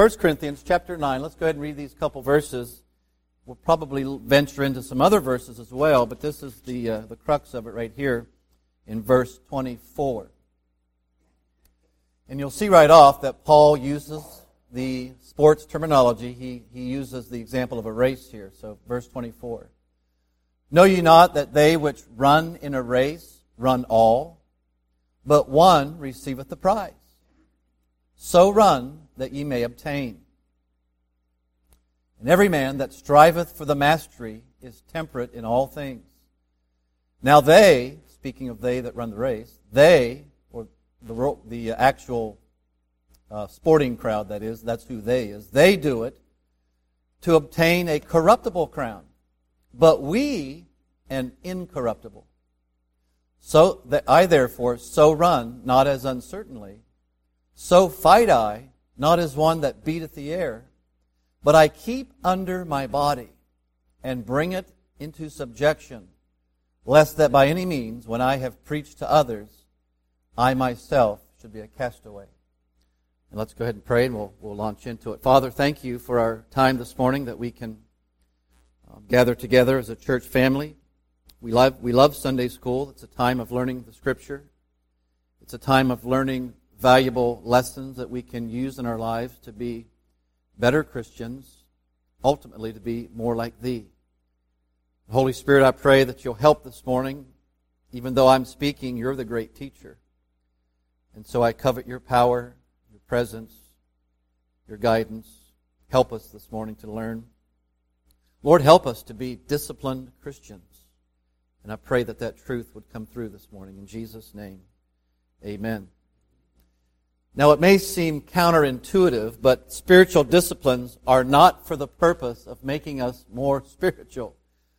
1 Corinthians chapter 9. Let's go ahead and read these couple verses. We'll probably venture into some other verses as well, but this is the crux of it right here in verse 24. And you'll see right off that Paul uses the sports terminology. He uses the example of a race here. So verse 24. Know ye not that they which run in a race run all, but one receiveth the prize? So run that ye may obtain. And every man that striveth for the mastery is temperate in all things. Now they, speaking of they that run the race, they, or the actual sporting crowd that is, that's who they is, they do it to obtain a corruptible crown, but we an incorruptible. So that I therefore so run, not as uncertainly, so fight I, not as one that beateth the air, but I keep under my body, and bring it into subjection, lest that by any means, when I have preached to others, I myself should be a castaway. And let's go ahead and pray, and we'll launch into it. Father, thank you for our time this morning that we can gather together as a church family. We love Sunday school. It's a time of learning the Scripture. It's a time of learning valuable lessons that we can use in our lives to be better Christians, ultimately to be more like Thee. Holy Spirit, I pray that You'll help this morning. Even though I'm speaking, You're the great teacher. And so I covet Your power, Your presence, Your guidance. Help us this morning to learn. Lord, help us to be disciplined Christians. And I pray that that truth would come through this morning. In Jesus' name, amen. Now, it may seem counterintuitive, but spiritual disciplines are not for the purpose of making us more spiritual.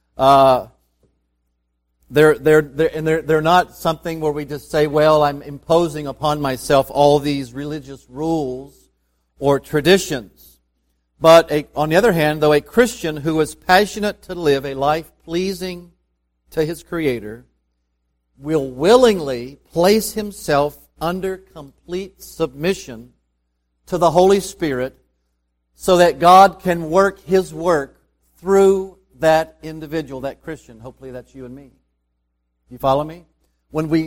They're not something where we just say, well, I'm imposing upon myself all these religious rules or traditions. But on the other hand, though, a Christian who is passionate to live a life pleasing to his Creator will willingly place himself under complete submission to the Holy Spirit so that God can work His work through that individual, that Christian. Hopefully that's you and me. You follow me? When we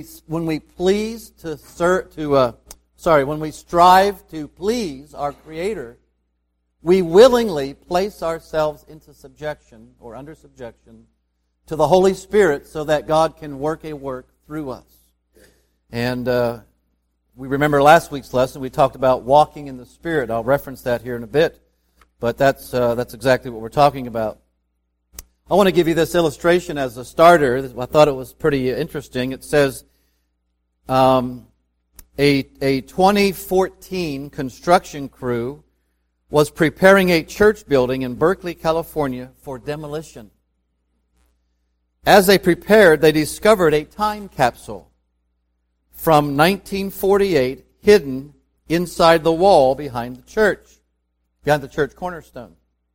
strive to please our Creator, we willingly place ourselves into subjection or under subjection to the Holy Spirit so that God can work a work through us. And we remember last week's lesson, we talked about walking in the Spirit. I'll reference that here in a bit, but that's exactly what we're talking about. I want to give you this illustration as a starter. I thought it was pretty interesting. It says a 2014 construction crew was preparing a church building in Berkeley, California for demolition. As they prepared, they discovered a time capsule from 1948 hidden inside the wall behind the church cornerstone.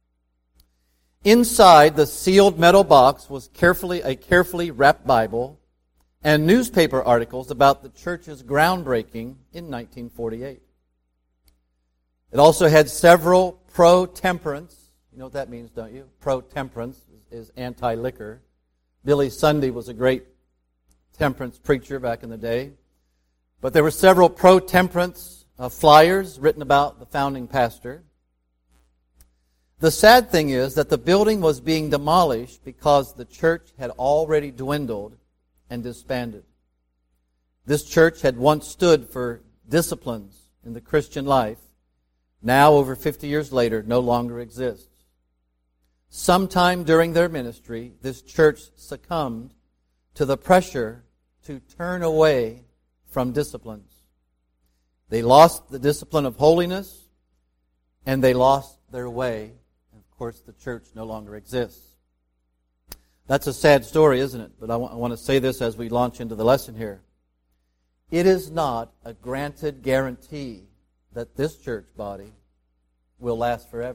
Inside the sealed metal box was a carefully wrapped Bible and newspaper articles about the church's groundbreaking in 1948. It also had several pro-temperance. You know what that means, don't you? Pro-temperance is anti-liquor. Billy Sunday was a great temperance preacher back in the day. But there were several pro-temperance flyers written about the founding pastor. The sad thing is that the building was being demolished because the church had already dwindled and disbanded. This church had once stood for disciplines in the Christian life. Now, over 50 years later, no longer exists. Sometime during their ministry, this church succumbed to the pressure to turn away from disciplines. They lost the discipline of holiness, and they lost their way. And of course, the church no longer exists. That's a sad story, isn't it? But I want to say this as we launch into the lesson here. It is not a granted guarantee that this church body will last forever.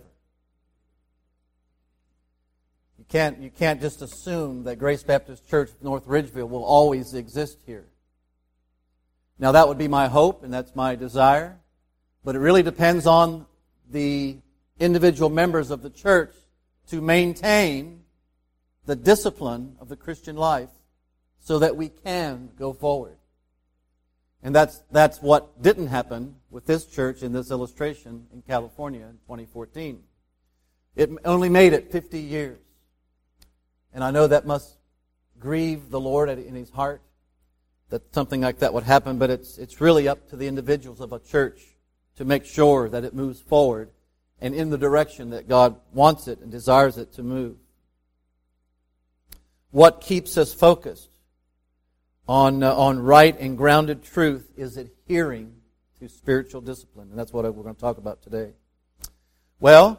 You can't just assume that Grace Baptist Church North Ridgeville will always exist here. Now that would be my hope and that's my desire, but it really depends on the individual members of the church to maintain the discipline of the Christian life so that we can go forward. And that's what didn't happen with this church in this illustration in California in 2014. It only made it 50 years. And I know that must grieve the Lord in His heart that something like that would happen, but it's really up to the individuals of a church to make sure that it moves forward and in the direction that God wants it and desires it to move. What keeps us focused on right and grounded truth is adhering to spiritual discipline. And that's what we're going to talk about today. Well,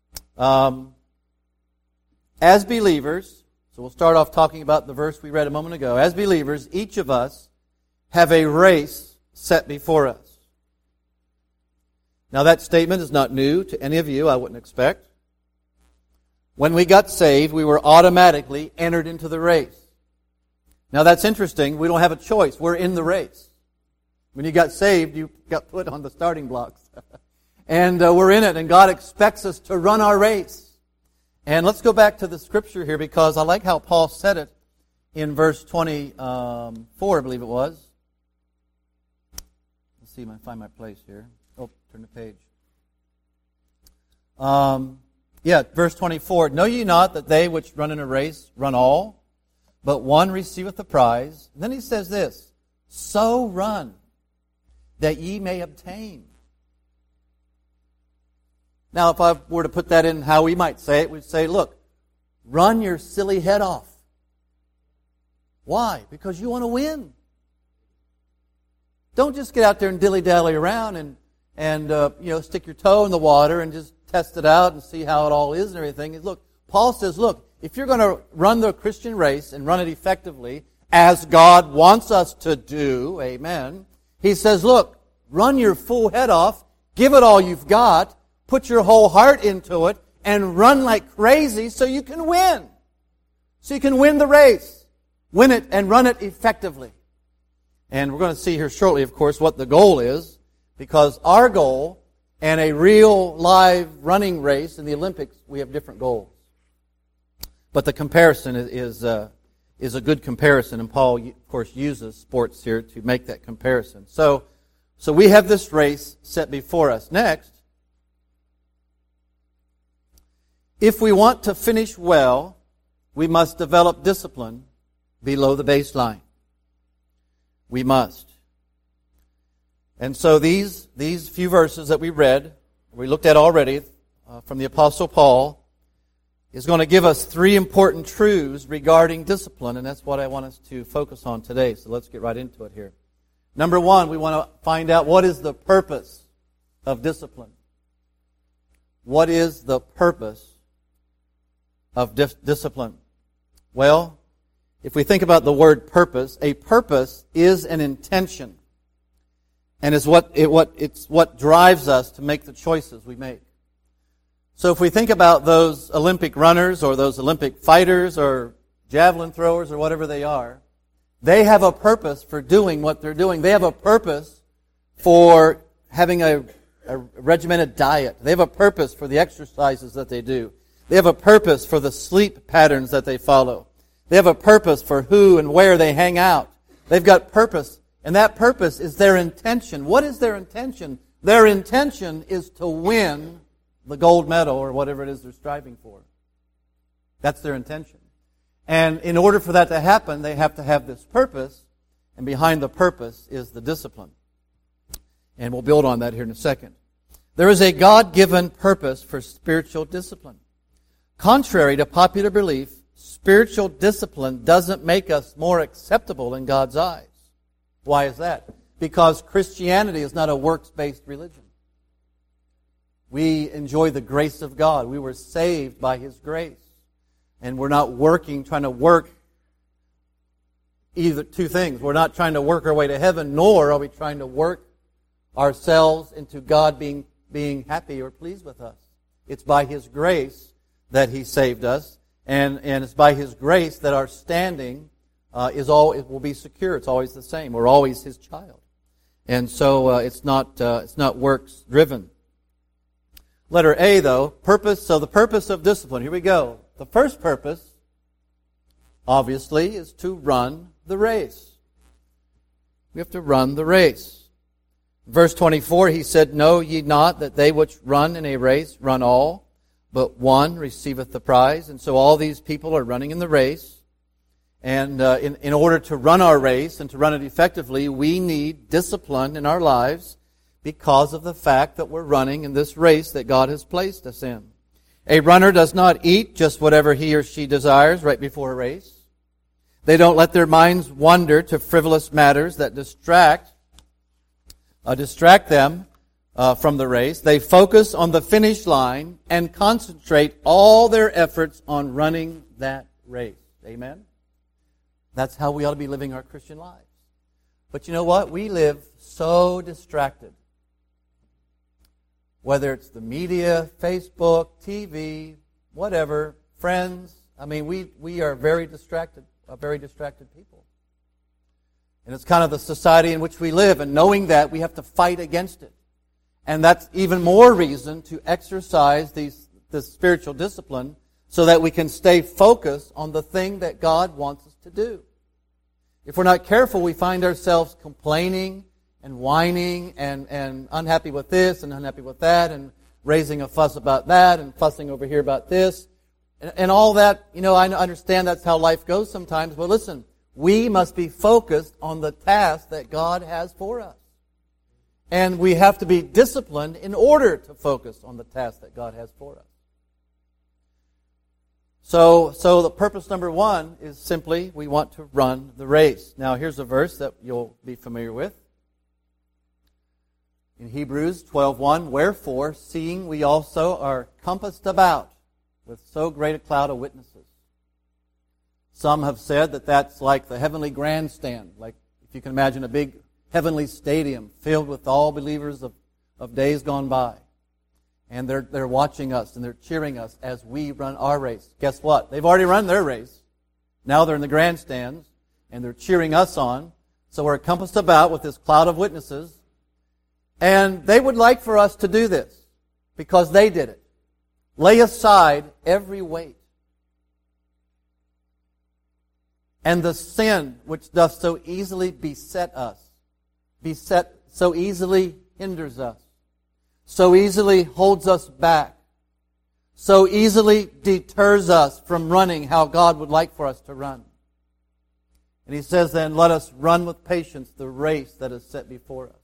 as believers, so we'll start off talking about the verse we read a moment ago. As believers, each of us have a race set before us. Now that statement is not new to any of you, I wouldn't expect. When we got saved, we were automatically entered into the race. Now that's interesting. We don't have a choice. We're in the race. When you got saved, you got put on the starting blocks. And we're in it, and God expects us to run our race. And let's go back to the scripture here, because I like how Paul said it in verse 24, I believe it was. Let's see if I can find my place here. Oh, turn the page. Verse 24. Know ye not that they which run in a race run all, but one receiveth the prize? And then he says this, so run, that ye may obtain. Now, if I were to put that in how we might say it, we'd say, look, run your silly head off. Why? Because you want to win. Don't just get out there and dilly-dally around and stick your toe in the water and just test it out and see how it all is and everything. Look, Paul says, look, if you're going to run the Christian race and run it effectively, as God wants us to do, amen, he says, look, run your full head off, give it all you've got, put your whole heart into it, and run like crazy so you can win. So you can win the race. Win it and run it effectively. And we're going to see here shortly, of course, what the goal is, because our goal and a real live running race in the Olympics, we have different goals. But the comparison is a good comparison, and Paul, of course, uses sports here to make that comparison. So we have this race set before us. Next, if we want to finish well, we must develop discipline below the baseline. We must. And so these few verses that we read, we looked at already from the Apostle Paul, is going to give us three important truths regarding discipline, and that's what I want us to focus on today. So let's get right into it here. Number one, we want to find out what is the purpose of discipline. What is the purpose of discipline? Well, if we think about the word purpose, a purpose is an intention, and it's what drives us to make the choices we make. So if we think about those Olympic runners or those Olympic fighters or javelin throwers or whatever they are, they have a purpose for doing what they're doing. They have a purpose for having a regimented diet. They have a purpose for the exercises that they do. They have a purpose for the sleep patterns that they follow. They have a purpose for who and where they hang out. They've got purpose, and that purpose is their intention. What is their intention? Their intention is to win the gold medal or whatever it is they're striving for. That's their intention. And in order for that to happen, they have to have this purpose, and behind the purpose is the discipline. And we'll build on that here in a second. There is a God-given purpose for spiritual discipline. Contrary to popular belief, spiritual discipline doesn't make us more acceptable in God's eyes. Why is that? Because Christianity is not a works-based religion. We enjoy the grace of God. We were saved by His grace. And we're not trying to work either two things. We're not trying to work our way to heaven, nor are we trying to work ourselves into God being happy or pleased with us. It's by His grace that He saved us, and it's by His grace that our standing it will be secure. It's always the same. We're always His child, and so it's not works driven. Letter A, though, purpose. So the purpose of discipline. Here we go. The first purpose, obviously, is to run the race. We have to run the race. Verse 24, he said, Know ye not that they which run in a race run all, but one receiveth the prize? And so all these people are running in the race. And in order to run our race and to run it effectively, we need discipline in our lives because of the fact that we're running in this race that God has placed us in. A runner does not eat just whatever he or she desires right before a race. They don't let their minds wander to frivolous matters that distract them from the race. They focus on the finish line and concentrate all their efforts on running that race. Amen? That's how we ought to be living our Christian lives. But you know what? We live so distracted. Whether it's the media, Facebook, TV, whatever, friends. I mean, we are very distracted people. And it's kind of the society in which we live. And knowing that, we have to fight against it. And that's even more reason to exercise this spiritual discipline so that we can stay focused on the thing that God wants us to do. If we're not careful, we find ourselves complaining and whining and unhappy with this and unhappy with that and raising a fuss about that and fussing over here about this. And all that, I understand that's how life goes sometimes. But listen, we must be focused on the task that God has for us. And we have to be disciplined in order to focus on the task that God has for us. So the purpose number one is simply we want to run the race. Now here's a verse that you'll be familiar with. In Hebrews 12:1, Wherefore, seeing we also are compassed about with so great a cloud of witnesses. Some have said that that's like the heavenly grandstand, like if you can imagine a big heavenly stadium filled with all believers of days gone by. And they're watching us and they're cheering us as we run our race. Guess what? They've already run their race. Now they're in the grandstands and they're cheering us on. So we're compassed about with this cloud of witnesses. And they would like for us to do this because they did it. Lay aside every weight and the sin which doth so easily beset us, so easily hinders us, so easily holds us back, so easily deters us from running how God would like for us to run. And he says then, let us run with patience the race that is set before us.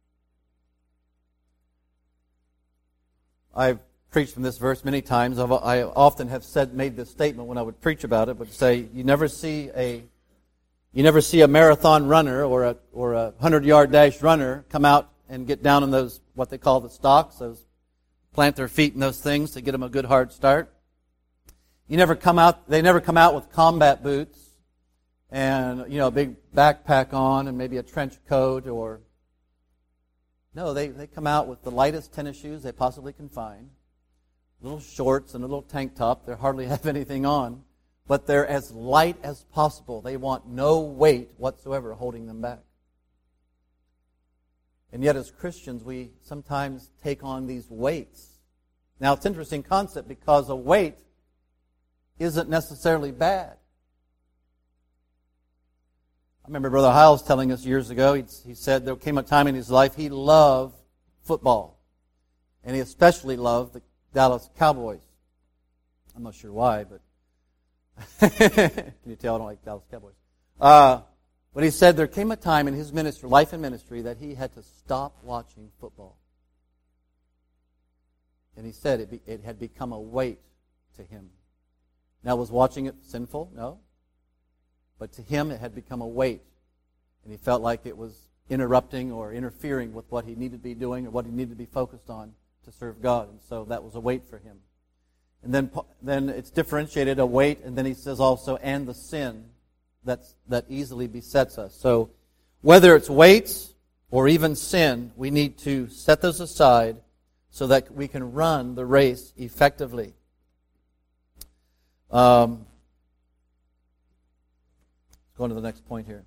I've preached from this verse many times. I often have made this statement when I would preach about it, but say you never see a marathon runner or a 100-yard dash runner come out and get down in those what they call the stocks, plant their feet in those things to get them a good hard start. They never come out with combat boots and a big backpack on and maybe a trench coat or no, they come out with the lightest tennis shoes they possibly can find, little shorts and a little tank top. They hardly have anything on, but they're as light as possible. They want no weight whatsoever holding them back. And yet as Christians, we sometimes take on these weights. Now, it's an interesting concept because a weight isn't necessarily bad. I remember Brother Hiles telling us years ago, he said there came a time in his life he loved football. And he especially loved the Dallas Cowboys. I'm not sure why, but can you tell I don't like Dallas Cowboys? But he said there came a time in his ministry, life and ministry, that he had to stop watching football. And he said it had become a weight to him. Now, was watching it sinful? No. But to him, it had become a weight. And he felt like it was interrupting or interfering with what he needed to be doing or what he needed to be focused on to serve God. And so that was a weight for him. And then it's differentiated, a weight, and then he says also, and the sin that easily besets us. So whether it's weights or even sin, we need to set those aside so that we can run the race effectively. Going to the next point here.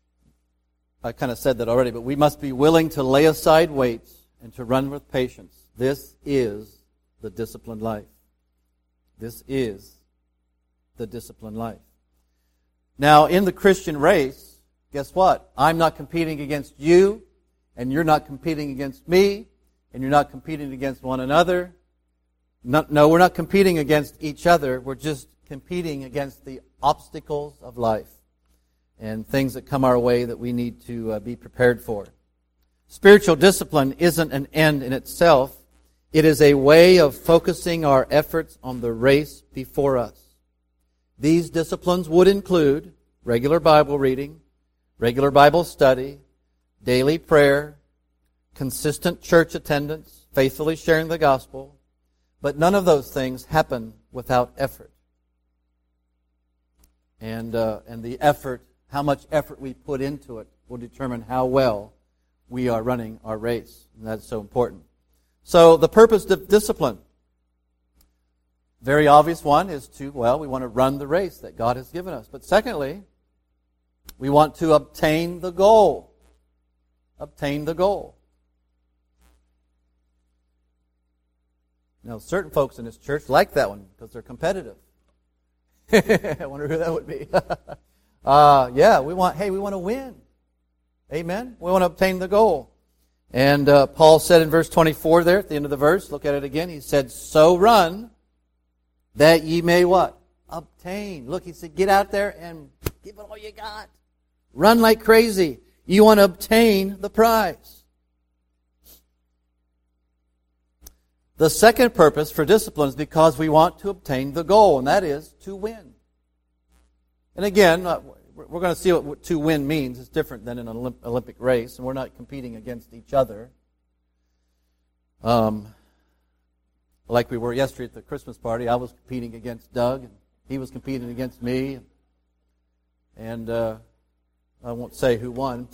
I kind of said that already, but we must be willing to lay aside weights and to run with patience. This is the disciplined life. This is the disciplined life. Now, in the Christian race, guess what? I'm not competing against you, and you're not competing against me, and you're not competing against one another. No, we're not competing against each other. We're just competing against the obstacles of life and things that come our way that we need to be prepared for. Spiritual discipline isn't an end in itself. It is a way of focusing our efforts on the race before us. These disciplines would include regular Bible reading, regular Bible study, daily prayer, consistent church attendance, faithfully sharing the gospel, but none of those things happen without effort. And the effort, how much effort we put into it, will determine how well we are running our race. And that's so important. So the purpose of discipline, very obvious one, is we want to run the race that God has given us. But secondly, we want to obtain the goal. Obtain the goal. Now, certain folks in this church like that one because they're competitive. I wonder who that would be. We want to win. Amen? We want to obtain the goal. And Paul said in verse 24 there, at the end of the verse, look at it again, he said, "So run, that ye may" what? Obtain. Look, he said, get out there and give it all you got. Run like crazy. You want to obtain the prize. The second purpose for discipline is because we want to obtain the goal, and that is to win. And again, we're going to see what to win means. It's different than in an Olympic race, and we're not competing against each other. Like we were yesterday at the Christmas party, I was competing against Doug, and he was competing against me. And I won't say who won.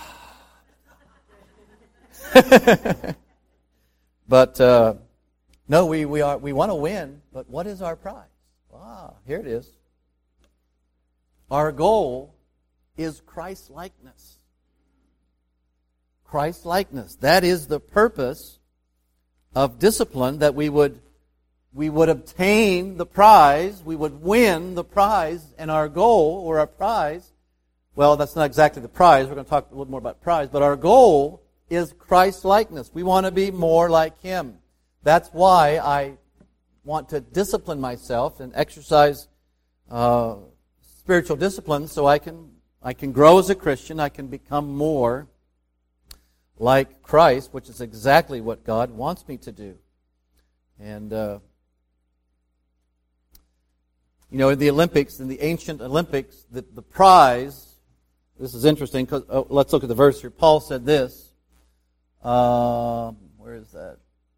But no, we want to win, but what is our prize? Here it is. Our goal is Christ-likeness. Christ-likeness. That is the purpose of discipline, that we would obtain the prize, we would win the prize, and our goal, or our prize, well, that's not exactly the prize, we're going to talk a little more about prize, but our goal is Christ-likeness. We want to be more like Him. That's why I want to discipline myself and exercise spiritual discipline, so I can grow as a Christian. I can become more like Christ, which is exactly what God wants me to do. And in the Olympics, in the ancient Olympics, the prize. This is interesting because let's look at the verse here. Paul said this. Where is that?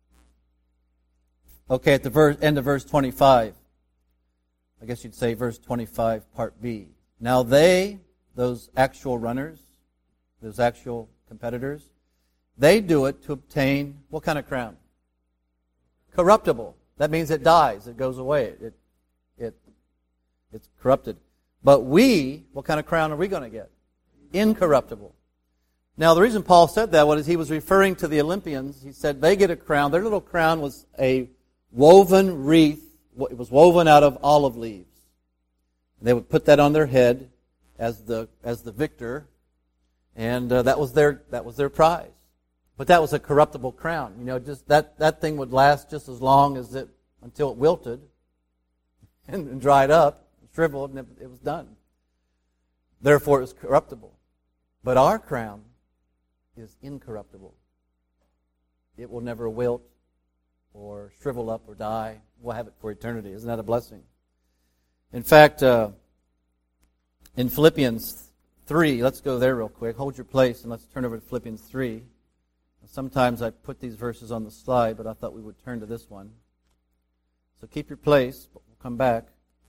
Okay, at the end of verse 25. I guess you'd say verse 25, part B. Now those actual runners, those actual competitors, they do it to obtain what kind of crown? Corruptible. That means it dies. It goes away. It's corrupted. But what kind of crown are we going to get? Incorruptible. Now, the reason Paul said that was he was referring to the Olympians. He said they get a crown. Their little crown was a woven wreath. It was woven out of olive leaves. They would put that on their head as the victor, and that was their prize. But that was a corruptible crown. Just that thing would last just as long as until it wilted and dried up, shriveled, and it was done. Therefore, it was corruptible. But our crown is incorruptible. It will never wilt or shrivel up or die. We'll have it for eternity. Isn't that a blessing? In fact, in Philippians 3, let's go there real quick. Hold your place and let's turn over to Philippians 3. Sometimes I put these verses on the slide, but I thought we would turn to this one. So keep your place, but we'll come back.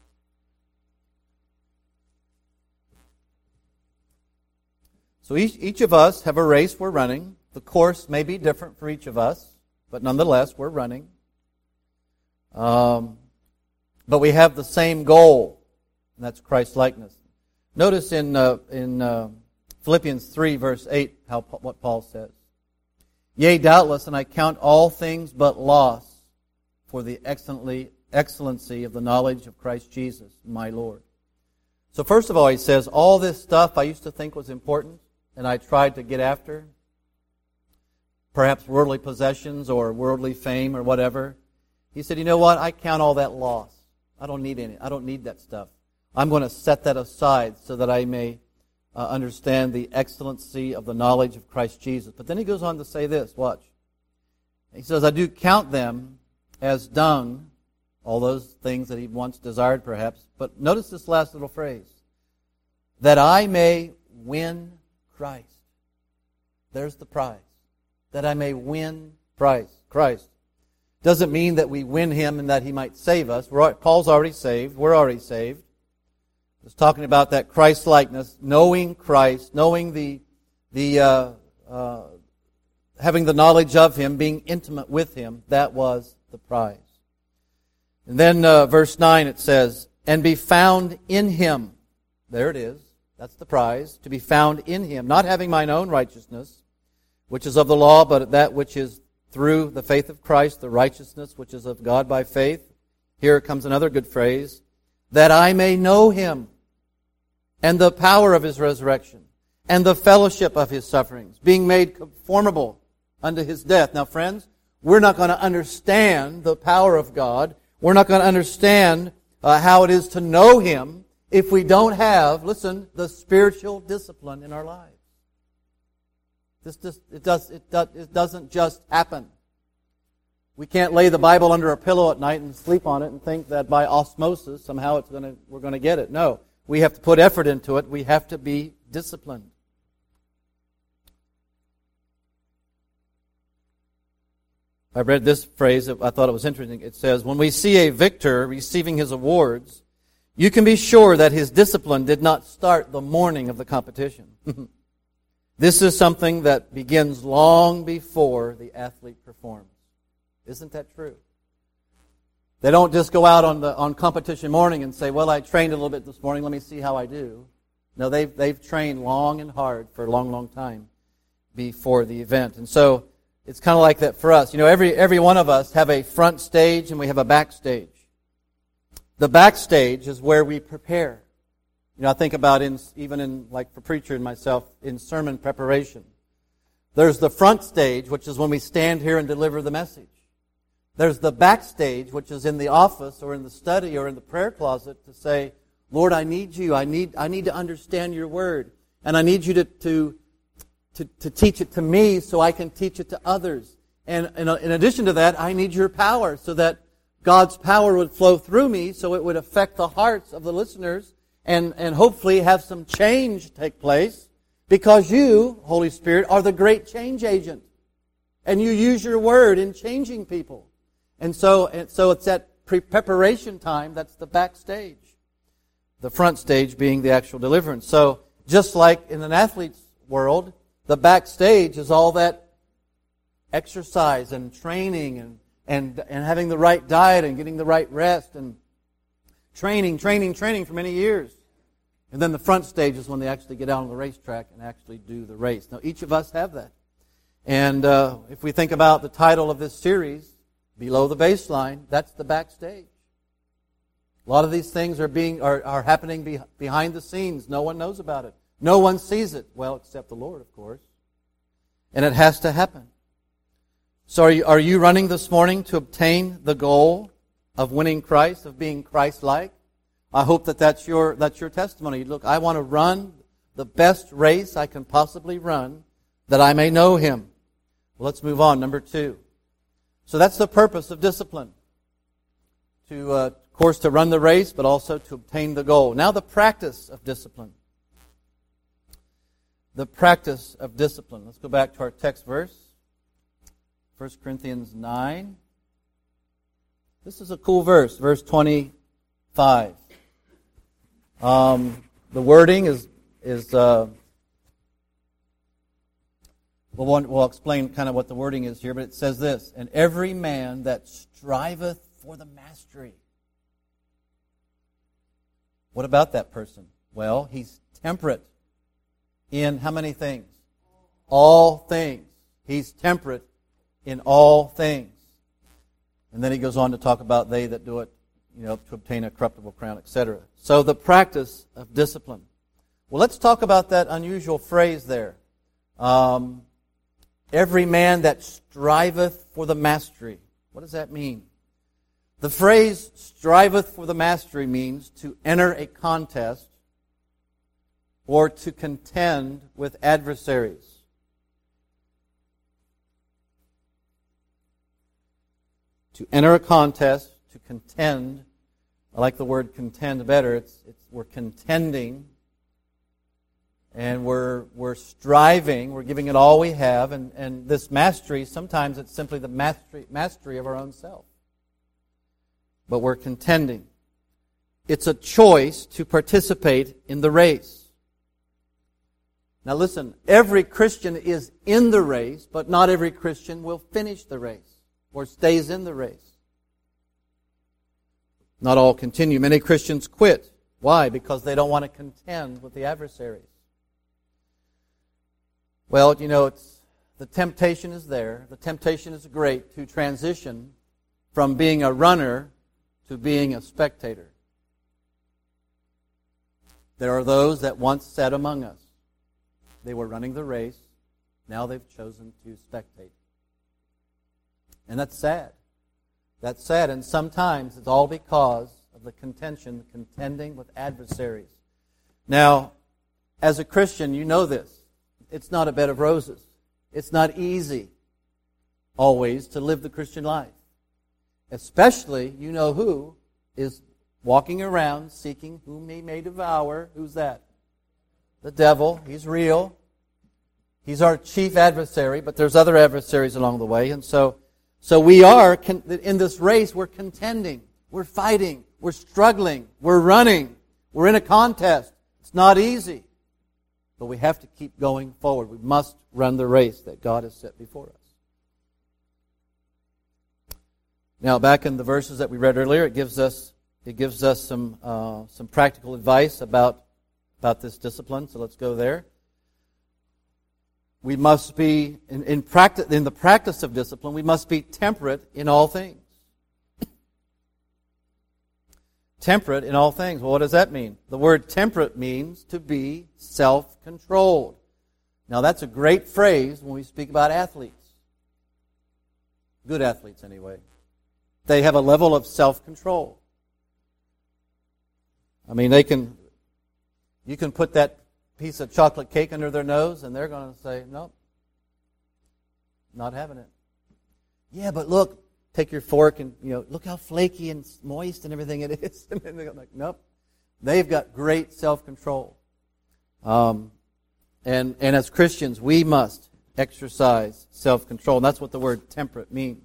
So each of us have a race we're running. The course may be different for each of us, but nonetheless, we're running. But we have the same goal, and that's Christ-likeness. Notice in Philippians 3, verse 8, what Paul says. Yea, doubtless, and I count all things but loss for the excellency of the knowledge of Christ Jesus, my Lord. So first of all, he says, all this stuff I used to think was important, and I tried to get after, perhaps worldly possessions or worldly fame or whatever. He said, you know what? I count all that loss. I don't need any. I don't need that stuff. I'm going to set that aside so that I may understand the excellency of the knowledge of Christ Jesus. But then he goes on to say this, watch. He says, I do count them as dung, all those things that he once desired perhaps. But notice this last little phrase, that I may win Christ. There's the prize. That I may win Christ. Doesn't mean that we win Him and that He might save us. Paul's already saved. We're already saved. It's talking about that Christ-likeness, knowing Christ, knowing having the knowledge of Him, being intimate with Him. That was the prize. And then verse 9 it says, and be found in Him. There it is. That's the prize. To be found in Him, not having mine own righteousness, which is of the law, but that which is through the faith of Christ, the righteousness which is of God by faith. Here comes another good phrase, that I may know Him, and the power of His resurrection, and the fellowship of His sufferings, being made conformable unto His death. Now, friends, we're not going to understand the power of God. We're not going to understand how it is to know Him if we don't have, listen, the spiritual discipline in our lives. It doesn't just happen. We can't lay the Bible under a pillow at night and sleep on it and think that by osmosis somehow we're going to get it. No, we have to put effort into it. We have to be disciplined. I read this phrase. I thought it was interesting. It says, when we see a victor receiving his awards, you can be sure that his discipline did not start the morning of the competition. This is something that begins long before the athlete performs. Isn't that true? They don't just go out on competition morning and say, well, I trained a little bit this morning, let me see how I do. No, they've trained long and hard for a long, long time before the event. And so it's kind of like that for us. You know, every one of us have a front stage and we have a backstage. The backstage is where we prepare. You know, I think about even like for preacher and myself, in sermon preparation. There's the front stage, which is when we stand here and deliver the message. There's the backstage, which is in the office or in the study or in the prayer closet to say, Lord, I need you. I need to understand your word. And I need you to teach it to me so I can teach it to others. And in addition to that, I need your power so that God's power would flow through me so it would affect the hearts of the listeners and hopefully have some change take place because you, Holy Spirit, are the great change agent. And you use your word in changing people. And so it's that preparation time that's the backstage. The front stage being the actual deliverance. So just like in an athlete's world, the backstage is all that exercise and training and having the right diet and getting the right rest and training for many years. And then the front stage is when they actually get out on the racetrack and actually do the race. Now, each of us have that. And if we think about the title of this series, Below the Baseline, that's the backstage. A lot of these things are happening behind the scenes. No one knows about it. No one sees it. Well, except the Lord, of course. And it has to happen. So are you running this morning to obtain the goal of winning Christ, of being Christ-like? I hope that's your testimony. Look, I want to run the best race I can possibly run that I may know Him. Well, let's move on. Number 2. So that's the purpose of discipline. Of course, to run the race, but also to obtain the goal. Now the practice of discipline. The practice of discipline. Let's go back to our text verse. 1 Corinthians 9. This is a cool verse, verse 25. The wording is we'll explain kind of what the wording is here, but it says this, and every man that striveth for the mastery. What about that person? Well, he's temperate in how many things? All things. He's temperate in all things. And then he goes on to talk about they that do it, to obtain a corruptible crown, etc. So the practice of discipline. Well, let's talk about that unusual phrase there. Every man that striveth for the mastery. What does that mean? The phrase striveth for the mastery means to enter a contest or to contend with adversaries. To enter a contest, to contend. I like the word contend better. We're contending, and we're striving. We're giving it all we have, and this mastery, sometimes it's simply the mastery of our own self. But we're contending. It's a choice to participate in the race. Now listen, every Christian is in the race, but not every Christian will finish the race or stays in the race. Not all continue. Many Christians quit. Why? Because they don't want to contend with the adversaries. Well, the temptation is there. The temptation is great to transition from being a runner to being a spectator. There are those that once sat among us. They were running the race. Now they've chosen to spectate. And that's sad. That's sad. And sometimes it's all because of the contending with adversaries. Now, as a Christian, you know this. It's not a bed of roses. It's not easy always to live the Christian life. Especially, you know who is walking around seeking whom he may devour. Who's that? The devil. He's real. He's our chief adversary, but there's other adversaries along the way. And so we are, in this race, we're contending. We're fighting. We're struggling. We're running. We're in a contest. It's not easy. But we have to keep going forward. We must run the race that God has set before us. Now, back in the verses that we read earlier, it gives us some practical advice about this discipline. So let's go there. We must be in the practice of discipline. We must be temperate in all things. Temperate in all things. Well, what does that mean? The word temperate means to be self-controlled. Now, that's a great phrase when we speak about athletes. Good athletes, anyway. They have a level of self-control. I mean, you can put that piece of chocolate cake under their nose and they're going to say, nope, not having it. Yeah, but look, take your fork and, look how flaky and moist and everything it is. And then they're like, nope. They've got great self-control. And as Christians, we must exercise self-control. And that's what the word temperate means.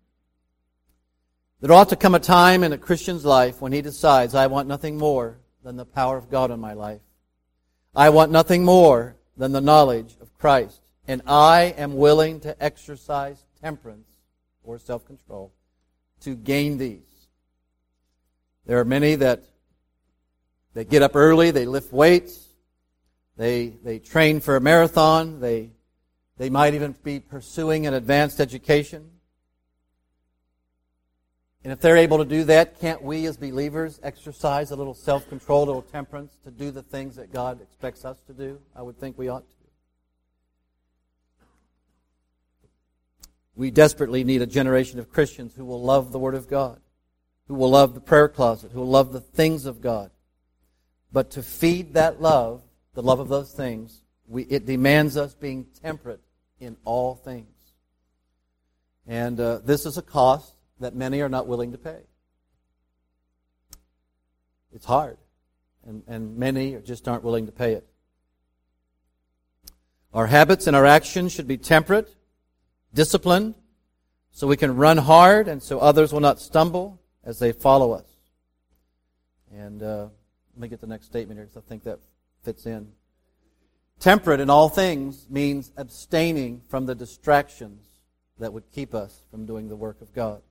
There ought to come a time in a Christian's life when he decides, I want nothing more than the power of God in my life. I want nothing more than the knowledge of Christ. And I am willing to exercise temperance or self-control to gain these. There are many that they get up early, they lift weights, they train for a marathon, they might even be pursuing an advanced education. And if they're able to do that, can't we as believers exercise a little self-control, a little temperance to do the things that God expects us to do? I would think we ought to. We desperately need a generation of Christians who will love the Word of God, who will love the prayer closet, who will love the things of God. But to feed that love, the love of those things, it demands us being temperate in all things. And this is a cost that many are not willing to pay. It's hard, and many just aren't willing to pay it. Our habits and our actions should be temperate, disciplined, so we can run hard and so others will not stumble as they follow us. And let me get the next statement here because I think that fits in. Temperate in all things means abstaining from the distractions that would keep us from doing the work of God.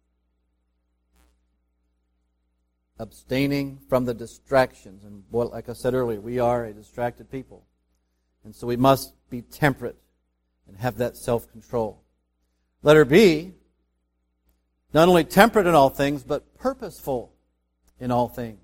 Abstaining from the distractions. And like I said earlier, we are a distracted people. And so we must be temperate and have that self-control. Letter B, not only temperate in all things, but purposeful in all things.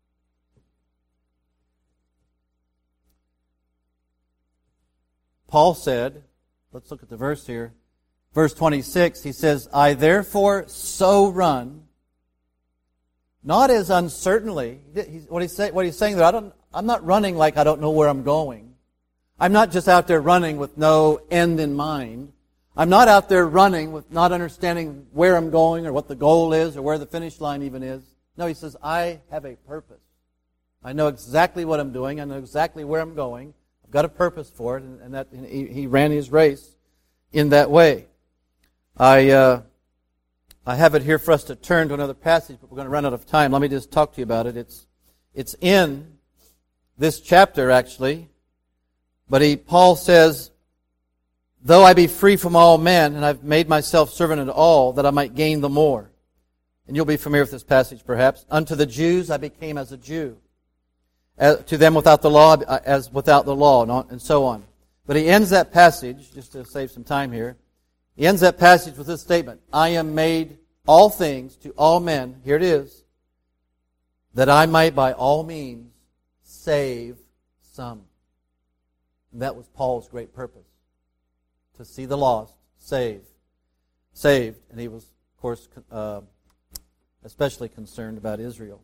Paul said, let's look at the verse here. Verse 26, he says, I therefore so run, not as uncertainly. What he's saying there, I'm not running like I don't know where I'm going. I'm not just out there running with no end in mind. I'm not out there running with not understanding where I'm going or what the goal is or where the finish line even is. No, he says, I have a purpose. I know exactly what I'm doing. I know exactly where I'm going. I've got a purpose for it, and that he ran his race in that way. I have it here for us to turn to another passage, but we're going to run out of time. Let me just talk to you about it. It's in this chapter, actually. But Paul says, though I be free from all men, and I've made myself servant unto all, that I might gain the more. And you'll be familiar with this passage, perhaps. Unto the Jews I became as a Jew. To them without the law, as without the law, and so on. But he ends that passage, just to save some time here, he ends that passage with this statement, I am made all things to all men, here it is, that I might by all means save some. And that was Paul's great purpose, to see the lost saved. And he was, of course, especially concerned about Israel.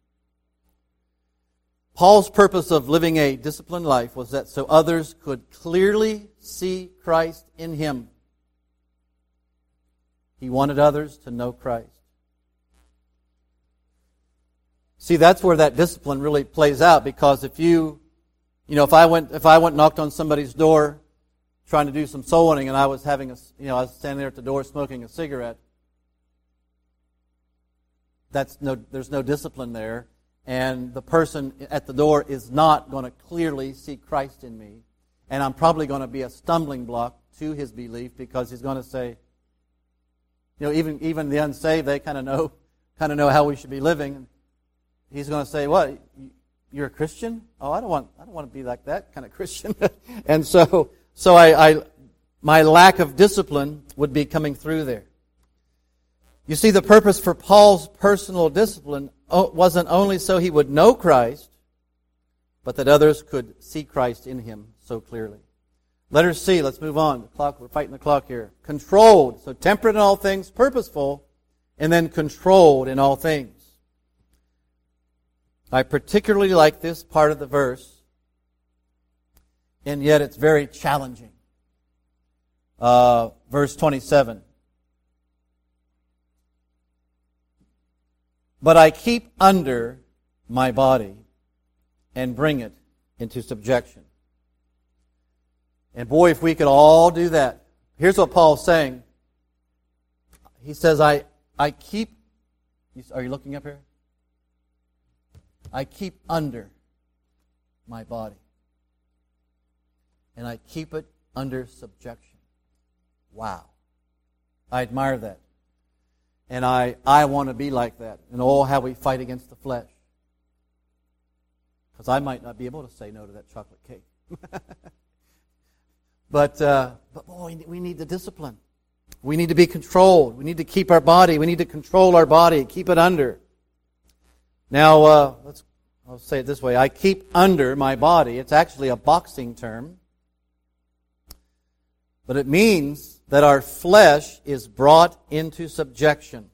Paul's purpose of living a disciplined life was that so others could clearly see Christ in him. He wanted others to know Christ. See, that's where that discipline really plays out, because if I went and knocked on somebody's door trying to do some soul winning, and I was I was standing there at the door smoking a cigarette, there's no discipline there. And the person at the door is not going to clearly see Christ in me. And I'm probably going to be a stumbling block to his belief, because he's going to say, even the unsaved, they kind of know how we should be living. He's going to say, "What? You're a Christian? Oh, I don't want to be like that kind of Christian." And so my lack of discipline would be coming through there. You see, the purpose for Paul's personal discipline wasn't only so he would know Christ, but that others could see Christ in him so clearly. Letter C, let's move on. We're fighting the clock here. Controlled. So temperate in all things, purposeful, and then controlled in all things. I particularly like this part of the verse, and yet it's very challenging. Verse 27. But I keep under my body and bring it into subjection. And boy, if we could all do that. Here's what Paul's saying. He says, I keep... Are you looking up here? I keep under my body. And I keep it under subjection. Wow. I admire that. And I want to be like that. And oh, how we fight against the flesh. Because I might not be able to say no to that chocolate cake. But boy, we need the discipline. We need to be controlled. We need to keep our body. We need to control our body, keep it under. Now, I'll say it this way. I keep under my body. It's actually a boxing term. But it means that our flesh is brought into subjection.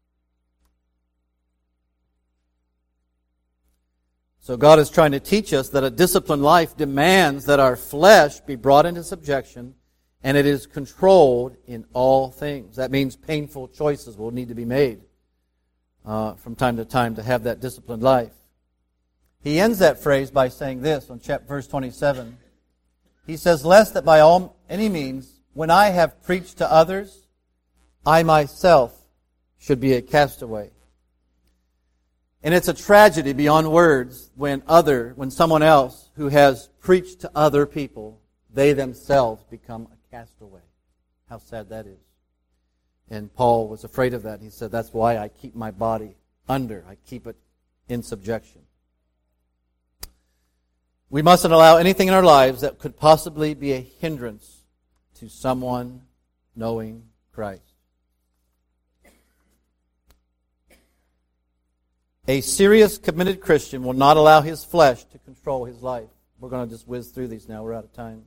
So God is trying to teach us that a disciplined life demands that our flesh be brought into subjection, and it is controlled in all things. That means painful choices will need to be made from time to time to have that disciplined life. He ends that phrase by saying this on verse 27. He says, lest that by any means, when I have preached to others, I myself should be a castaway. And it's a tragedy beyond words when someone else who has preached to other people, they themselves become a castaway. How sad that is. And Paul was afraid of that. He said, that's why I keep my body under. I keep it in subjection. We mustn't allow anything in our lives that could possibly be a hindrance to someone knowing Christ. A serious, committed Christian will not allow his flesh to control his life. We're going to just whiz through these now. We're out of time.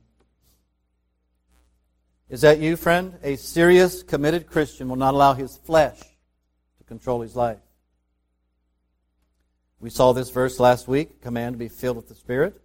Is that you, friend? A serious, committed Christian will not allow his flesh to control his life. We saw this verse last week, command to be filled with the Spirit.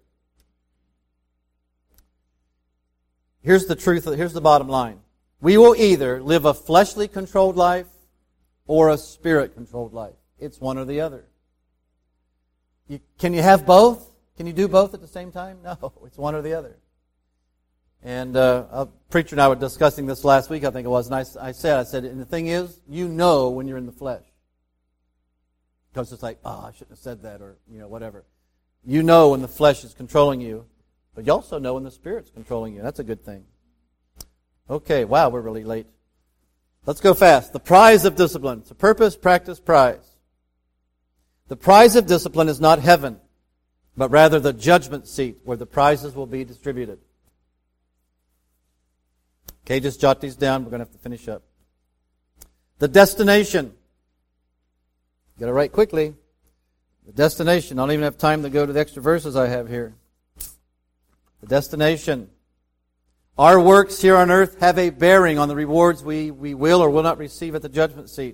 Here's the truth, here's the bottom line. We will either live a fleshly controlled life or a spirit controlled life. It's one or the other. Can you have both? Can you do both at the same time? No, it's one or the other. And a preacher and I were discussing this last week, I think it was, and I said, and the thing is, you know when you're in the flesh. Because it's like, I shouldn't have said that, or whatever. You know when the flesh is controlling you, but you also know when the Spirit's controlling you. That's a good thing. Okay, wow, we're really late. Let's go fast. The prize of discipline. It's a purpose, practice, prize. The prize of discipline is not heaven, but rather the judgment seat where the prizes will be distributed. Okay, just jot these down. We're going to have to finish up. The destination. Got to write quickly. The destination. I don't even have time to go to the extra verses I have here. The destination. Our works here on earth have a bearing on the rewards we will or will not receive at the judgment seat.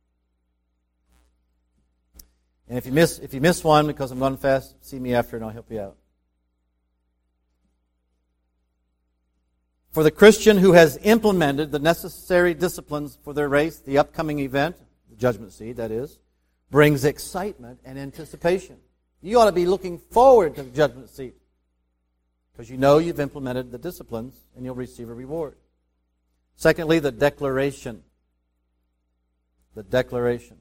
And if you miss one because I'm going fast, see me after and I'll help you out. For the Christian who has implemented the necessary disciplines for their race, the upcoming event, the judgment seat, that is, brings excitement and anticipation. You ought to be looking forward to the judgment seat because you know you've implemented the disciplines and you'll receive a reward. Secondly, the declaration. The declaration.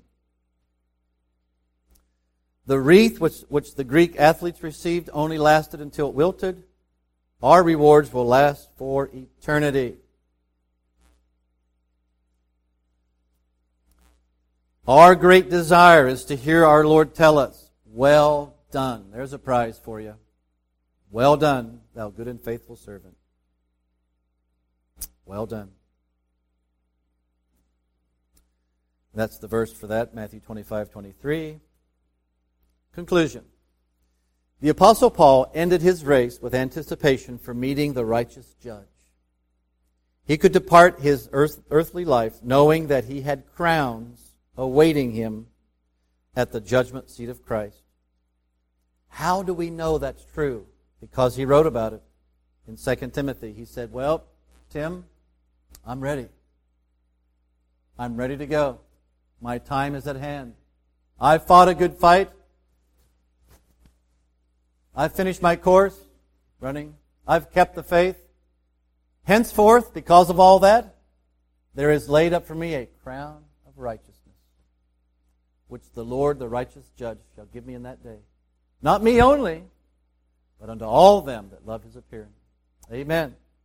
The wreath which the Greek athletes received only lasted until it wilted. Our rewards will last for eternity. Our great desire is to hear our Lord tell us, well done. There's a prize for you. Well done, thou good and faithful servant. Well done. That's the verse for that, Matthew 25:23. Conclusion. The Apostle Paul ended his race with anticipation for meeting the righteous judge. He could depart his earthly life knowing that he had crowns awaiting him at the judgment seat of Christ. How do we know that's true? Because he wrote about it in 2 Timothy. He said, well, Tim, I'm ready. I'm ready to go. My time is at hand. I've fought a good fight. I've finished my course, running. I've kept the faith. Henceforth, because of all that, there is laid up for me a crown of righteousness, which the Lord, the righteous judge, shall give me in that day. Not me only, but unto all them that love his appearing. Amen.